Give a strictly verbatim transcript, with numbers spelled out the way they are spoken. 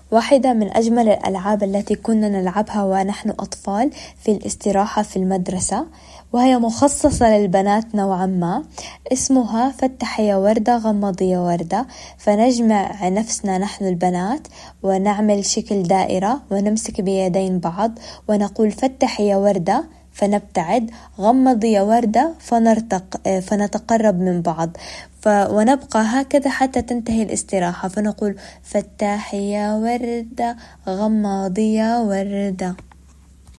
واحدة من أجمل الألعاب التي كنا نلعبها ونحن أطفال في الاستراحة في المدرسة، وهي مخصصة للبنات نوعا ما، اسمها فتح يا وردة غمضي يا وردة. فنجمع نفسنا نحن البنات ونعمل شكل دائرة ونمسك بيدين بعض ونقول فتح يا وردة، فنبتعد، غمضي يا وردة، فنرتق فنتقرب من بعض، ف... ونبقى هكذا حتى تنتهي الاستراحة، فنقول فتحي يا وردة غمضي يا وردة.